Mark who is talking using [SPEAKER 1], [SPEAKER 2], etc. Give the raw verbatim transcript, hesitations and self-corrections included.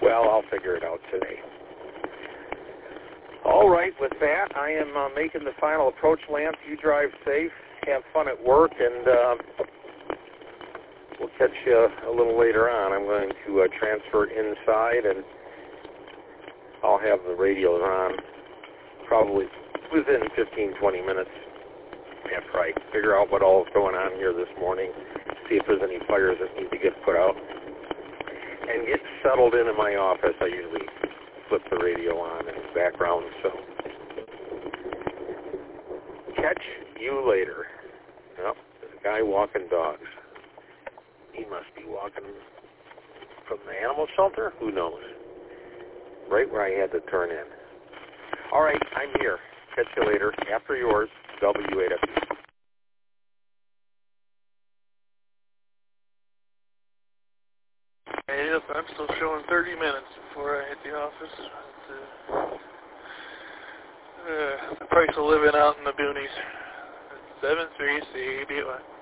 [SPEAKER 1] Well, I'll figure it out today. All right, with that, I am uh, making the final approach, Lance. You drive safe, have fun at work, and uh, we'll catch you a little later on. I'm going to uh, transfer inside, and I'll have the radios on probably within fifteen, twenty minutes after I figure out what all is going on here this morning, see if there's any fires that need to get put out, and get settled into my office. I usually flip the radio on in the background, so catch you later. Yep, there's a guy walking dogs. He must be walking from the animal shelter? Who knows? Right where I had to turn in. All right, I'm here. Catch you later. After yours, W A W.
[SPEAKER 2] Yep, I'm still showing thirty minutes before I hit the office. But, uh, uh, the price of living out in the boonies. seven three C B Y.